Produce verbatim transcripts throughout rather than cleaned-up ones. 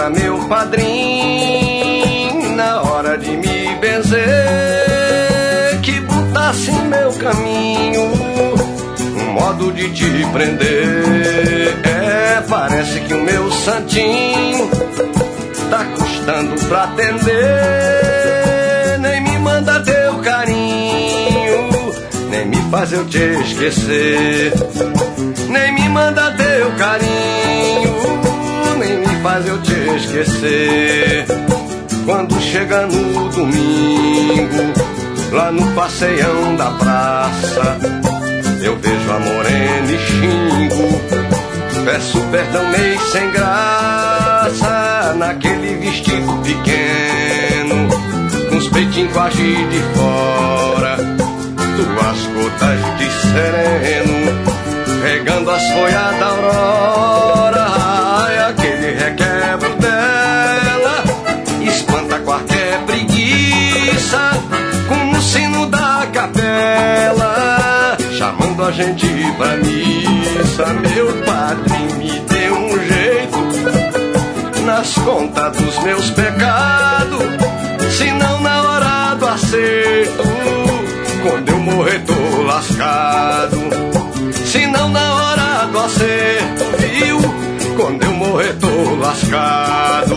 era meu padrinho na hora de me benzer, que botasse em meu caminho um modo de te prender. É, parece que o meu santinho tá custando pra atender, nem me manda teu carinho, nem me faz eu te esquecer, nem me manda teu carinho, nem me faz eu te esquecer. Quando chega no domingo, lá no passeião da praça, eu vejo a morena e xingo, peço perdão meio sem graça, naquele vestido pequeno, com os peitinhos quase de fora, duas gotas de sereno, regando as folhas da aurora. Ai, aquele requebro dela espanta qualquer preguiça, com o sino da capela chamando a gente pra missa. Meu padrinho me deu um jeito nas contas dos meus pecados, senão na hora do acerto, quando eu morrer tô lascado. Senão na hora do acerto, viu? Quando eu morrer tô lascado.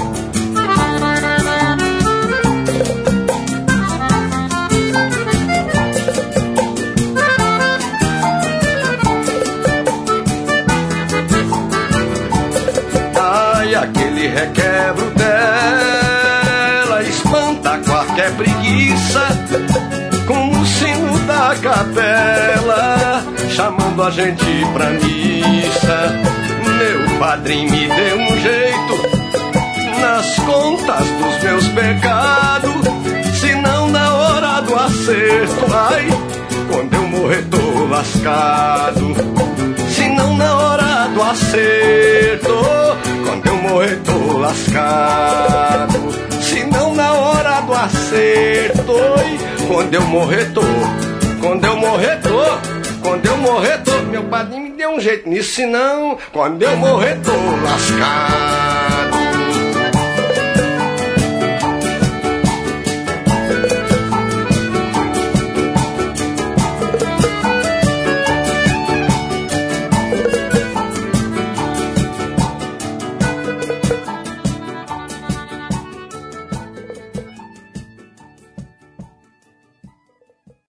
Ai, aquele requebro dela espanta qualquer preguiça, com o sino da capela chamando a gente pra missa. Meu padrinho me deu um jeito nas contas dos meus pecados, senão na hora do acerto, ai, quando eu morrer tô lascado. Senão na hora do acerto, quando eu morrer tô lascado. Senão na hora do acerto, quando eu morrer tô, quando eu morrer tô, quando eu morrer tô. Meu padrinho me deu um jeito nisso, senão quando eu morrer tô lascado.